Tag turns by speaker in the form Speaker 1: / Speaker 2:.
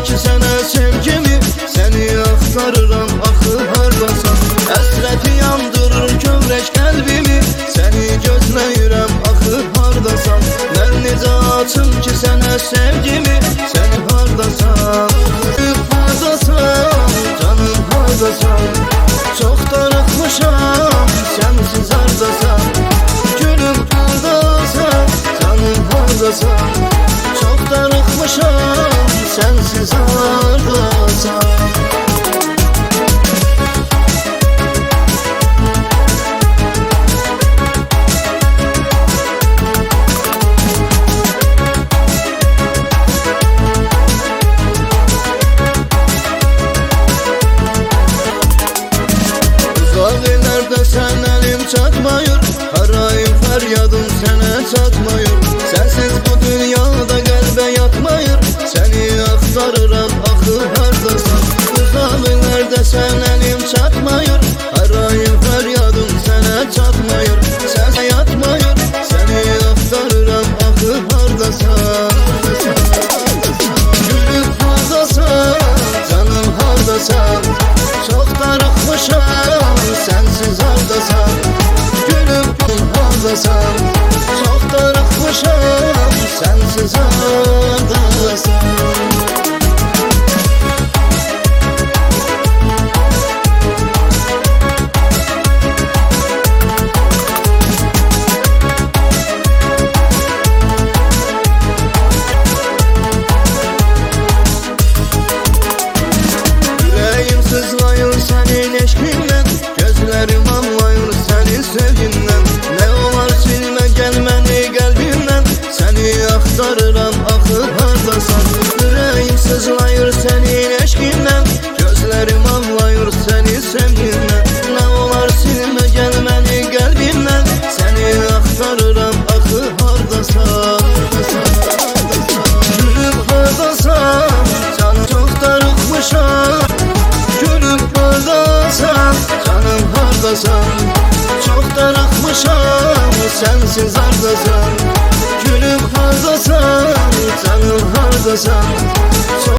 Speaker 1: ki sənə sevgimi, səni axtarıram axı hardasan. Həsrəti yandırır kövrək qəlbimi, səni gözləyirəm axı hardasan. Mən necə açım ki sənə sevgimi, səni hardasan. Hardasan, canım hardasan. Çox darıxmışam, sənsiz hardasan. Gülüm hardasan, canım hardasan. Çox darıxmışam, sənsiz hardasan. Uzaq sən əlim çatmayır, harayım fəryadım sənə çatmayır. Sənsiz bu dünyada qəlbə yatmayır, səni axtarıram axı hardasan. Uzaq sən əlim çatmayır, harayım fəryadım sənə çatmayır. Sənsə yatmayır, səni axtarıram axı hardasan. Gülüm hardasan, canım hardasan. Çox darıxmışam, sənsiz hardasan. Gülüm hardasan. Çox darıxmışam, sənsiz hardasan. Sızlayır sənin eşqindən, gözlərim anlayır sənin sevgindən. Nə olar silmə gəlməni qəlbimdən, səni axtarıram axı hardasan. Ürəyim sızlayır sənin eşqindən, gözlərim anlayır sənin sevgindən. Nə olar silmə gəlməni qəlbimdən, səni axtarıram axı hardasan. Gülüm hardasan, canım çox darıxmışam. Gülüm hardasan, canım hardasan. Çox darıxmışam, sənsiz hardasan. Gülüm hardasan, canım hardasan.